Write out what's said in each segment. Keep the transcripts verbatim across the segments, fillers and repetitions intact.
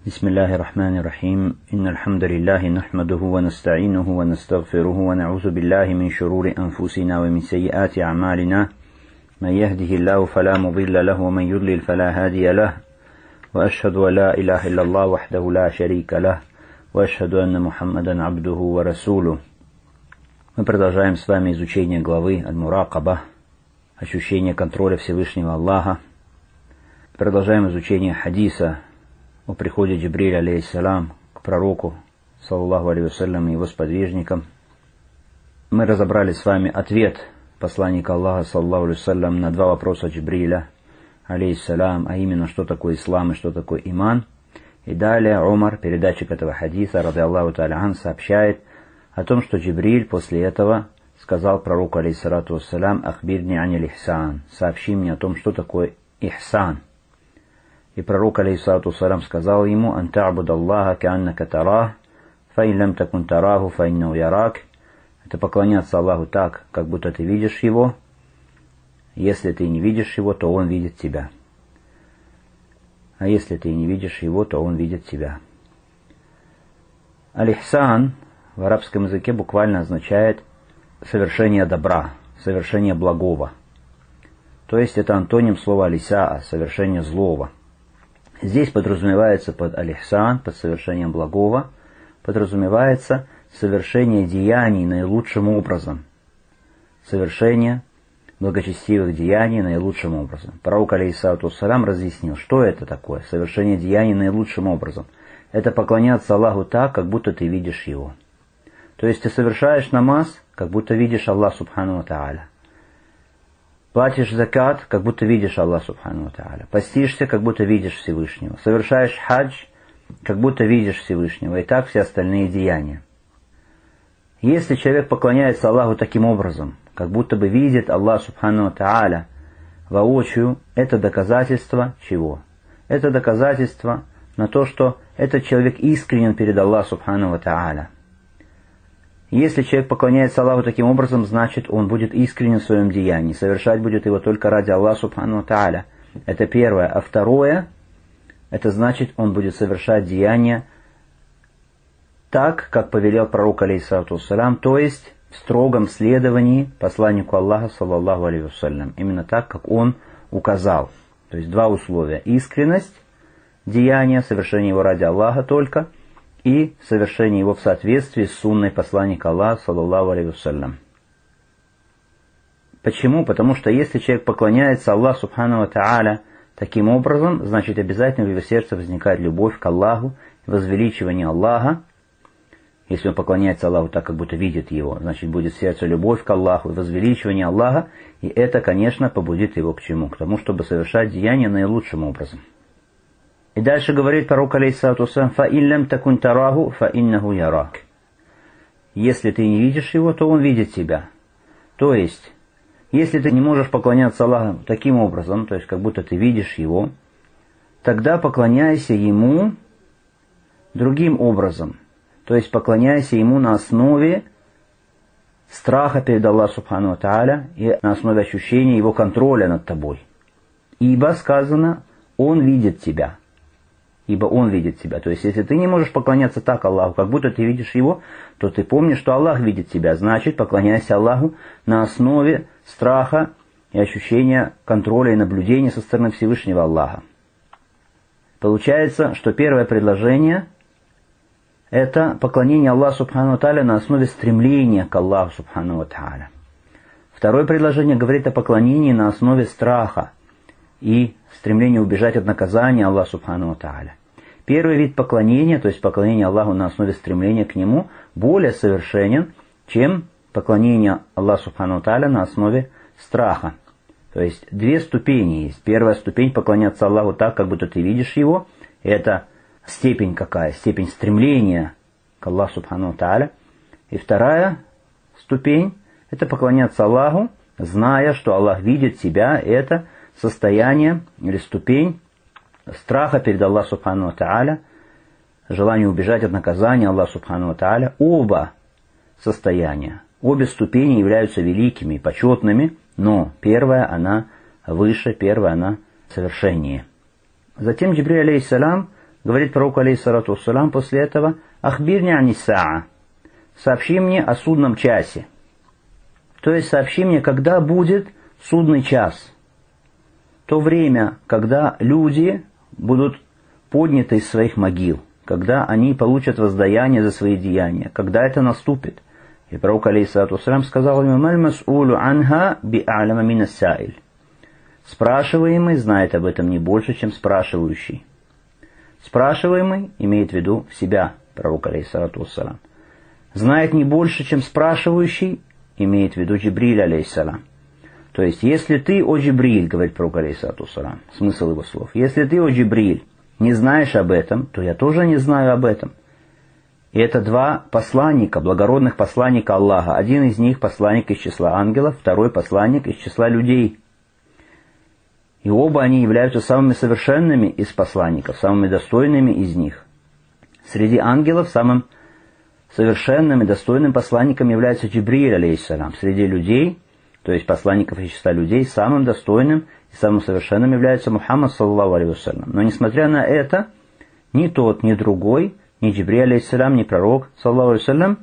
بسم الله الرحمن الرحيم إن الحمد لله نحمده ونستعينه ونستغفره ونعوذ بالله من شرور أنفسنا ومن سيئات أعمالنا من يهده الله فلا مضل له ومن يضلل فلا هادي له وأشهد أن لا إله إلا الله وحده لا شريك له وأشهد أن محمدا عبده ورسوله. Мы продолжаем с вами изучение главы Аль-Муракаба, ощущение контроля Всевышнего Аллаха. Продолжаем изучение хадиса о приходе Джибриля, алейхиссалям, к пророку, саллаллаху алейхи вассалям, и его сподвижникам. Мы разобрали с вами ответ посланника Аллаха, саллаллаху алейхи вассалям, на два вопроса Джибриля, алейхиссалям, а именно, что такое ислам и что такое иман. И далее Умар, передатчик этого хадиса, ради Аллаху та'аля ан, сообщает о том, что Джибриль после этого сказал пророку, алейхиссалату вассалям, «Ахбирни анил ихсан», сообщи мне о том, что такое ихсан. И пророк, алейхиссалату вассалям, сказал ему: «Ан та'буд Аллаха ка'аннака тарах, фа ин лам такун тараху, фа иннаху ярак». Это поклоняться Аллаху так, как будто ты видишь Его. Если ты не видишь Его, то Он видит тебя. А если ты не видишь Его, то Он видит тебя. Аль-Ихсан в арабском языке буквально означает совершение добра, совершение благого. То есть это антоним слова алисаа, совершение злого. Здесь подразумевается под аль-Ихсан, под совершением благого, подразумевается совершение деяний наилучшим образом. Совершение благочестивых деяний наилучшим образом. Пророк, алейхиссалату вассалям, разъяснил, что это такое, совершение деяний наилучшим образом. Это поклоняться Аллаху так, как будто ты видишь Его. То есть ты совершаешь намаз, как будто видишь Аллах субхану ва тааля. Платишь закат, как будто видишь Аллах субхану ва тааля. Постишься, как будто видишь Всевышнего. Совершаешь хадж, как будто видишь Всевышнего. И так все остальные деяния. Если человек поклоняется Аллаху таким образом, как будто бы видит Аллах субхану ва тааля воочию, это доказательство чего? Это доказательство на то, что этот человек искренен перед Аллахом субхану ва тааля. Если человек поклоняется Аллаху таким образом, значит, он будет искренен в своем деянии, совершать будет его только ради Аллаха субхану ва тааля. Это первое. А второе, это значит, он будет совершать деяния так, как повелел пророк, алейхиссалату вассалям, то есть в строгом следовании посланнику Аллаха, саллаллаху алейхи вассалям, именно так, как он указал. То есть два условия: искренность деяния, совершение его ради Аллаха только, и совершение его в соответствии с сунной посланника Аллаха, саллаллаху алейхи вассалям. Почему? Потому что если человек поклоняется Аллаху субхану ва тааля таким образом, значит, обязательно в его сердце возникает любовь к Аллаху, возвеличивание Аллаха. Если он поклоняется Аллаху так, как будто видит Его, значит, будет в сердце любовь к Аллаху и возвеличивание Аллаха, и это, конечно, побудит его к чему? К тому, чтобы совершать деяния наилучшим образом. И дальше говорит пророк, алейхиссалату вассалям: «Фа ин лам такун тараху, фа иннаху ярак». Если ты не видишь Его, то Он видит тебя. То есть, если ты не можешь поклоняться Аллаху таким образом, то есть, как будто ты видишь Его, тогда поклоняйся Ему другим образом. То есть, поклоняйся Ему на основе страха перед Аллахом субхану ва тааля и на основе ощущения Его контроля над тобой. Ибо сказано: Он видит тебя. Ибо Он видит тебя. То есть, если ты не можешь поклоняться так Аллаху, как будто ты видишь Его, то ты помнишь, что Аллах видит тебя. Значит, поклоняйся Аллаху на основе страха и ощущения контроля и наблюдения со стороны Всевышнего Аллаха. Получается, что первое предложение – это поклонение Аллаху субхану ва тааля на основе стремления к Аллаху субхану ва тааля. Второе предложение говорит о поклонении на основе страха и стремление убежать от наказания Аллаха субхану ва тааля. Первый вид поклонения, то есть поклонение Аллаху на основе стремления к Нему, более совершенен, чем поклонение Аллаху субхану ва тааля на основе страха. То есть две ступени есть. Первая ступень — поклоняться Аллаху так, как будто ты видишь Его. Это степень какая? Степень стремления к Аллаху субхану ва тааля. И вторая ступень — это поклоняться Аллаху, зная, что Аллах видит тебя. Это состояние или ступень страха перед Аллахом субхану ва тааля, желание убежать от наказания Аллаха субхану ва тааля. Оба состояния, обе ступени являются великими и почетными, но первая, она выше, первая, она совершеннее. Затем Джибриль, алейхиссалям, говорит пророк, алейхиссалату вассалам, после этого: «Ахбирни ани-саа», сообщи мне о судном часе. То есть сообщи мне, когда будет судный час. То время, когда люди будут подняты из своих могил, когда они получат воздаяние за свои деяния, когда это наступит. И пророк, алейхиссалату вассалам, сказал ему: «Маль мас'улу анха би'алама мина саиль». Спрашиваемый знает об этом не больше, чем спрашивающий. Спрашиваемый имеет в виду себя, пророк, алейхиссалату вассалам. Знает не больше, чем спрашивающий, имеет в виду Джибриль, алейхиссалам. То есть, если ты, о Джибриль, говорит пророк, алейхиссалату вассалам, смысл его слов, если ты, о Джибриль, не знаешь об этом, то я тоже не знаю об этом. И это два посланника, благородных посланника Аллаха. Один из них посланник из числа ангелов, второй посланник из числа людей. И оба они являются самыми совершенными из посланников, самыми достойными из них. Среди ангелов самым совершенным и достойным посланником является Джибриль, алейхиссалам. Среди людей, то есть посланников из числа людей, самым достойным и самым совершенным является Мухаммад, саллаллаху алейхи вассалям. Но несмотря на это, ни тот, ни другой, ни Джибриль, алейхиссалам, ни пророк, саллаллаху алейхи вассалям,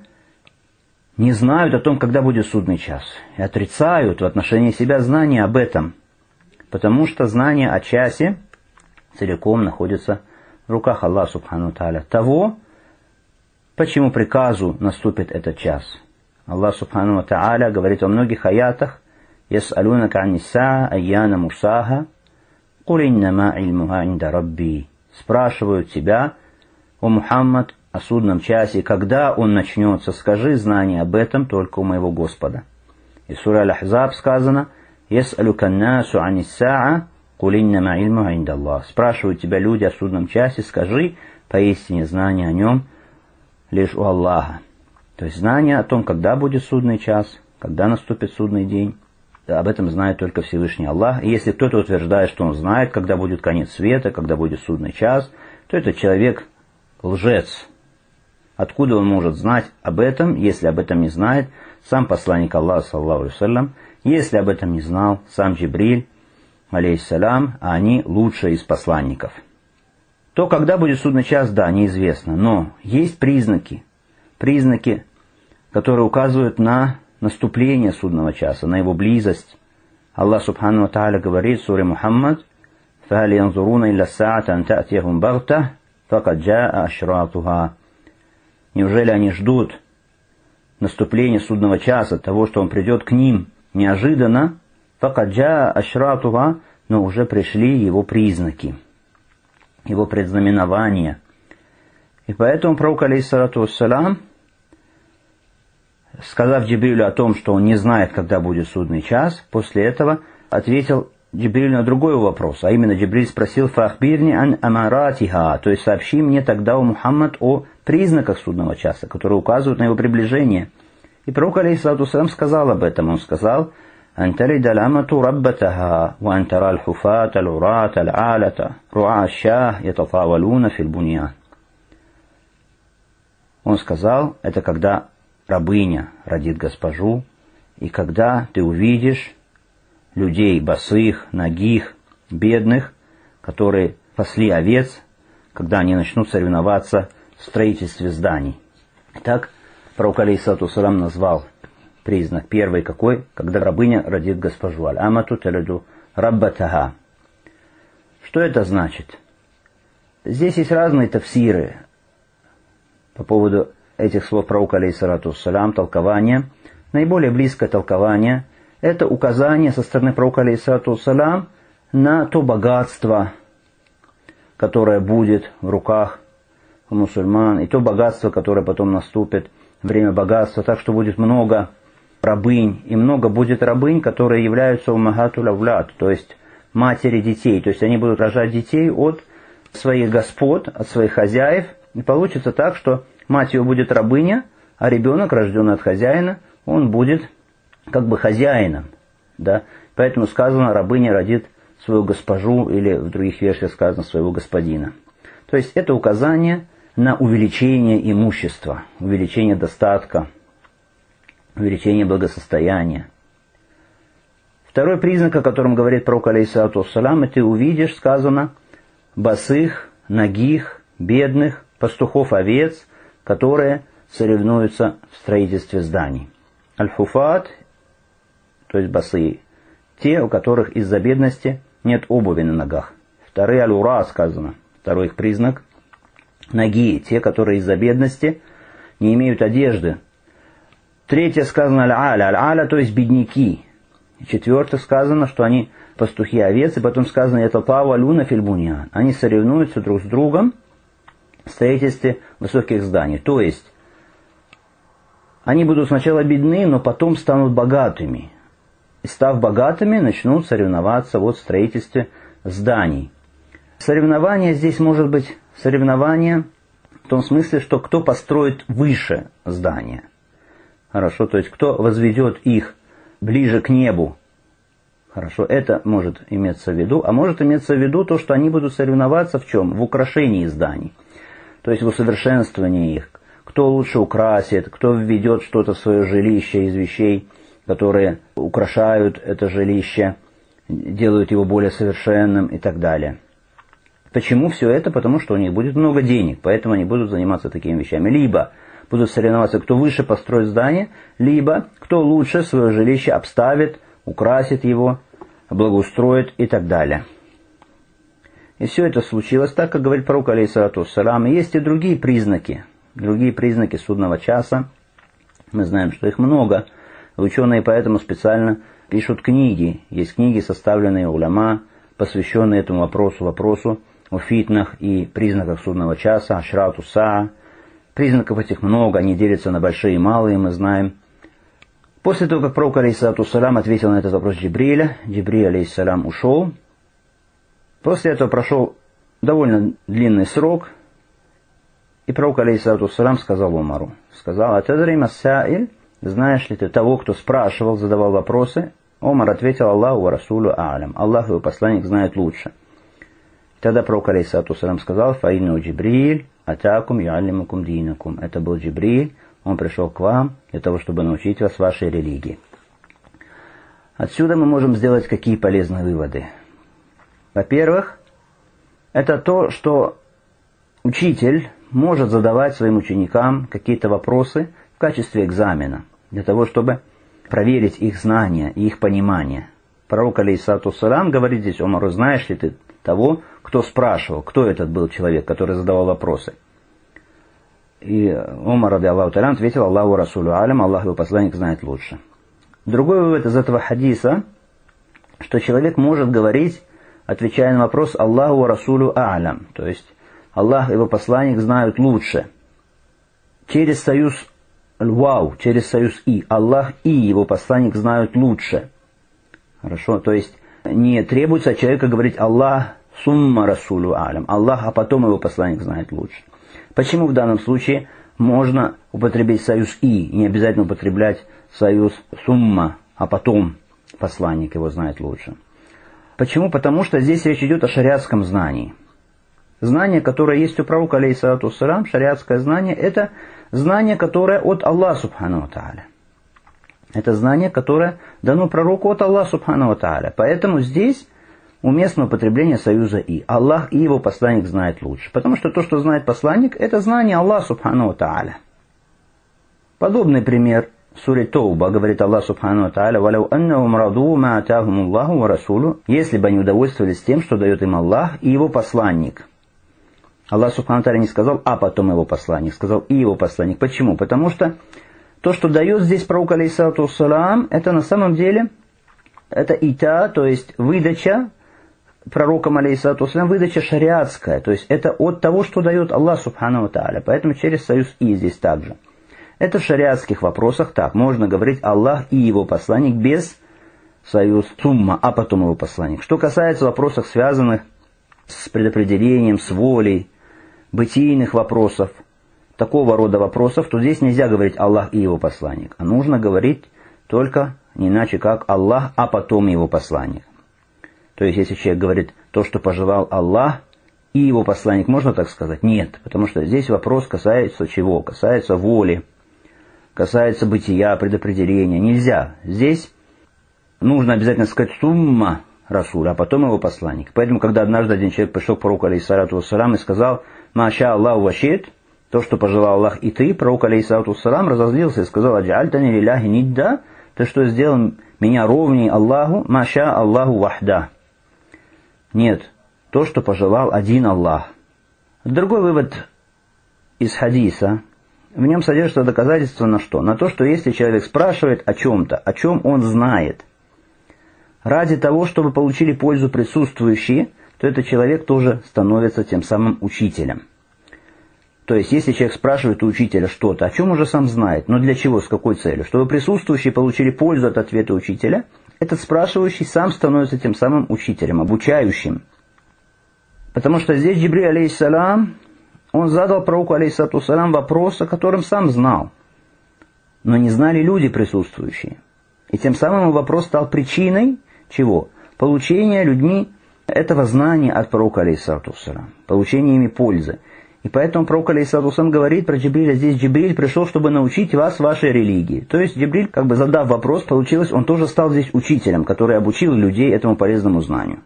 не знают о том, когда будет судный час. И отрицают в отношении себя знания об этом. Потому что знание о часе целиком находится в руках Аллаха субхану тааля. Того, почему приказу наступит этот час. Аллах субхану тааля говорит во многих аятах: «Яс'алунака ан-ниссаа айяна мурсаха, куль иннама илмуха инда рабби». Спрашивают тебя, о Мухаммад, о судном часе, когда он начнется, скажи, знание об этом только у моего Господа. И в суре Аль-Ахзаб сказано: «Яс'алука ан-насу ани-ссаа, куль иннама илмуха инда Аллах». Спрашивают тебя люди о судном часе, скажи, поистине знание о нем лишь у Аллаха. То есть знание о том, когда будет судный час, когда наступит судный день, об этом знает только Всевышний Аллах. И если кто-то утверждает, что он знает, когда будет конец света, когда будет судный час, то этот человек лжец. Откуда он может знать об этом, если об этом не знает сам посланник Аллаха, саллаллаху алейхи вассалям, если об этом не знал сам Джибриль, алейхиссалям, а они лучшие из посланников. То, когда будет судный час, да, неизвестно, но есть признаки, признаки, которые указывают на наступление судного часа, на его близость. Аллах субхану ва тааля говорит в суре Мухаммад: «Фахаль янзуруна илля саата ан та'тияхум багта, факад джаа ашратуха». Неужели они ждут наступления судного часа, того, что он придет к ним неожиданно, факад джаа ашратуха, но уже пришли его признаки, его предзнаменования. И поэтому пророк, алейхиссалату вассалам, сказав Джибрилю о том, что он не знает, когда будет судный час, после этого ответил Джибрилю на другой вопрос, а именно Джибриль спросил: «Фахбирни ан амаратиха», то есть сообщи мне тогда, о Мухаммад, о признаках судного часа, которые указывают на его приближение. И пророк, алейхиссалату вассалам, сказал об этом. Он сказал: «Ан талида аль-амату раббатаха, ва ан тара аль-хуфата, аль-урата, аль-алата, руа аш-шах ятафавалуна фил буньян». Он сказал, это когда рабыня родит госпожу, и когда ты увидишь людей босых, нагих, бедных, которые пасли овец, когда они начнут соревноваться в строительстве зданий. Так пророк, алейхиссалату вассалам, назвал признак первый какой, когда рабыня родит госпожу. Аль-амату талиду раббатаха. Что это значит? Здесь есть разные тафсиры по поводу этих слов пророка, алейхиссалату вассалям, толкование. Наиболее близкое толкование – это указание со стороны пророка, алейхиссалату вассалям, на то богатство, которое будет в руках у мусульман, и то богатство, которое потом наступит, время богатства, так что будет много рабынь, и много будет рабынь, которые являются уммахатуль авлад, то есть матери детей, то есть они будут рожать детей от своих господ, от своих хозяев, и получится так, что мать ее будет рабыня, а ребенок, рожденный от хозяина, он будет как бы хозяином. Да? Поэтому сказано, рабыня родит свою госпожу, или в других версиях сказано, своего господина. То есть это указание на увеличение имущества, увеличение достатка, увеличение благосостояния. Второй признак, о котором говорит пророк, алейхиссалату вассалям, и ты увидишь, сказано, босых, нагих, бедных пастухов овец, которые соревнуются в строительстве зданий. Аль-хуфат, то есть босые, те, у которых из-за бедности нет обуви на ногах. Вторые аль-ура сказано, второй их признак. Ноги, те, которые из-за бедности не имеют одежды. Третье сказано аль-аля, аль-аля, то есть бедняки. Четвертое сказано, что они пастухи овец, и потом сказано это павалюна фильбунян. Они соревнуются друг с другом в строительстве высоких зданий. То есть они будут сначала бедны, но потом станут богатыми. И став богатыми, начнут соревноваться вот в строительстве зданий. Соревнование здесь может быть соревнование в том смысле, что кто построит выше здания. Хорошо, то есть кто возведет их ближе к небу. Хорошо, это может иметься в виду. А может иметься в виду то, что они будут соревноваться в чем? В украшении зданий. То есть в усовершенствовании их. Кто лучше украсит, кто введет что-то в свое жилище из вещей, которые украшают это жилище, делают его более совершенным и так далее. Почему все это? Потому что у них будет много денег, поэтому они будут заниматься такими вещами. Либо будут соревноваться, кто выше построит здание, либо кто лучше свое жилище обставит, украсит его, благоустроит и так далее. И все это случилось так, как говорит пророк, алейхиссалату вассалам. И есть и другие признаки, другие признаки судного часа. Мы знаем, что их много. Ученые поэтому специально пишут книги. Есть книги, составленные уляма, посвященные этому вопросу, вопросу о фитнах и признаках судного часа, ашрату саа. Признаков этих много, они делятся на большие и малые, мы знаем. После того, как пророк, алейхиссалату вассалам, ответил на этот вопрос Джибриля, Джибриль, алейхиссалам, ушел. После этого прошел довольно длинный срок, и пророк, алейхиссалату вассалам, сказал Умару, сказал: «Атадри массаиль, знаешь ли ты того, кто спрашивал, задавал вопросы?» Умар ответил: «Аллаху ва расулю а'лям». Аллах и его посланник знают лучше. Тогда пророк, алейхиссалату вассалам, сказал: «Фаинну Джибриль, атакум юаллимукум динакум». Это был Джибриль, он пришел к вам для того, чтобы научить вас вашей религии. Отсюда мы можем сделать какие полезные выводы. Во-первых, это то, что учитель может задавать своим ученикам какие-то вопросы в качестве экзамена, для того, чтобы проверить их знания и их понимание. Пророк, алейхиссалату вассалам, говорит здесь Умару: знаешь ли ты того, кто спрашивал, кто этот был человек, который задавал вопросы? И Умар, ради Аллаху та'аля, ответил: Аллаху расулю алям, Аллах его посланник знает лучше. Другой вывод из этого хадиса, что человек может говорить, отвечая на вопрос: Аллаху расулю а'лям, то есть Аллах и его посланник знают лучше. Через союз вау, через союз и. Аллах и его посланник знают лучше. Хорошо, то есть не требуется от человека говорить Аллах сумма расулю а'лям, Аллах, а потом его посланник знает лучше. Почему в данном случае можно употребить союз и, не обязательно употреблять союз сумма, а потом посланник его знает лучше? Почему? Потому что здесь речь идет о шариатском знании. Знание, которое есть у пророка, алейхиссалату вассалам, шариатское знание, это знание, которое от Аллаха субхану ва тааля. Это знание, которое дано пророку от Аллаха субхану ва тааля. Поэтому здесь уместно употребление союза и. Аллах и его посланник знает лучше. Потому что то, что знает посланник, это знание Аллаха субхану ва тааля. Подобный пример в суре Тауба говорит Аллах субхану ва тааля: «Валяу аннахум раду ма атахум Аллаху ва расулю», если бы они удовольствовались тем, что дает им Аллах и его посланник. Аллах субхану ва тааля не сказал «а потом его посланник», сказал «и его посланник». Почему? Потому что то, что дает здесь пророк, алейхиссалату вассалам, это на самом деле это ита, то есть выдача пророком, алейхиссалату вассалам, выдача шариатская, то есть это от того, что дает Аллах субхану ва тааля. Поэтому через союз и здесь также. Это в шариатских вопросах так. Можно говорить Аллах и его посланник без союз сумма, а потом его посланник. Что касается вопросов, связанных с предопределением, с волей, бытийных вопросов, такого рода вопросов, то здесь нельзя говорить Аллах и его посланник. А нужно говорить только не иначе, как Аллах, а потом его посланник. То есть, если человек говорит то, что пожелал Аллах и его посланник, можно так сказать? Нет, потому что здесь вопрос касается чего? Касается воли, касается бытия, предопределения. Нельзя. Здесь нужно обязательно сказать сумма Расуль, а потом его посланник. Поэтому, когда однажды один человек пришел к пророку, алейхиссалату вассалам, и сказал: маша Аллаху вашит, то, что пожелал Аллах и ты, пророк алейхиссалату вассалам разозлился и сказал: аджальтани лилляхи нидда, ты что, сделал меня ровней Аллаху, маша Аллаху вахда. Нет, то, что пожелал один Аллах. Другой вывод из хадиса, в нем содержится доказательство на что? На то, что если человек спрашивает о чем-то, о чем он знает, ради того, чтобы получили пользу присутствующие, то этот человек тоже становится тем самым учителем. То есть, если человек спрашивает у учителя что-то, о чем уже сам знает, но для чего, с какой целью? Чтобы присутствующие получили пользу от ответа учителя, этот спрашивающий сам становится тем самым учителем, обучающим. Потому что здесь Джибриль, алейхиссалам, он задал пророку, алейхиссалату вассалам, вопрос, о котором сам знал, но не знали люди присутствующие. И тем самым вопрос стал причиной чего? Получения людьми этого знания от пророка, алейхиссалату вассалам, получения ими пользы. И поэтому пророк, алейхиссалату вассалам, говорит про Джибриля, здесь Джибриль пришел, чтобы научить вас вашей религии. То есть Джибриль, как бы задав вопрос, получилось, он тоже стал здесь учителем, который обучил людей этому полезному знанию.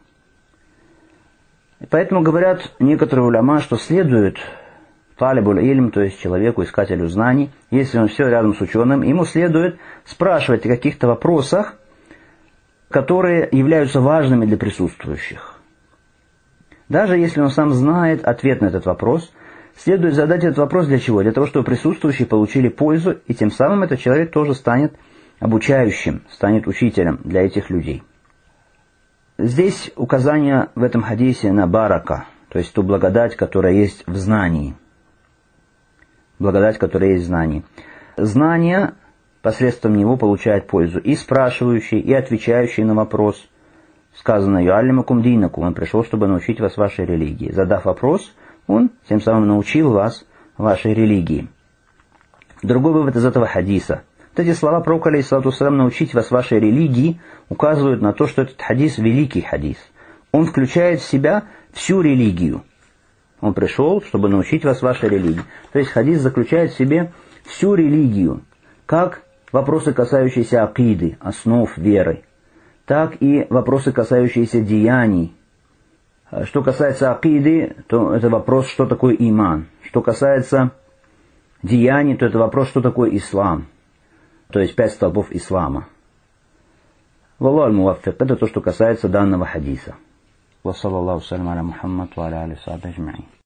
И поэтому говорят некоторые уляма, что следует талибуль ильм, то есть человеку, искателю знаний, если он все рядом с ученым, ему следует спрашивать о каких-то вопросах, которые являются важными для присутствующих. Даже если он сам знает ответ на этот вопрос, следует задать этот вопрос для чего? Для того, чтобы присутствующие получили пользу, и тем самым этот человек тоже станет обучающим, станет учителем для этих людей. Здесь указание в этом хадисе на барака, то есть ту благодать, которая есть в знании. Благодать, которая есть в знании. Знание посредством него получает пользу и спрашивающий, и отвечающий на вопрос. Сказано: «Юаллимакум динакум», он пришел, чтобы научить вас вашей религии. Задав вопрос, он тем самым научил вас вашей религии. Другой вывод из этого хадиса. Вот эти слова пророка, алейхиссалату вассалам, научить вас вашей религии, указывают на то, что этот хадис великий хадис. Он включает в себя всю религию. Он пришел, чтобы научить вас вашей религии. То есть хадис заключает в себе всю религию, как вопросы, касающиеся акиды, основ веры, так и вопросы, касающиеся деяний. Что касается акиды, то это вопрос, что такое иман. Что касается деяний, то это вопрос, что такое ислам. То есть пять столпов ислама. Валлаху аль-муаффик. Это то, что касается данного хадиса. Ва саллаллаху салям аля Мухаммад ва аля алихи ва сахбихи аджмаин.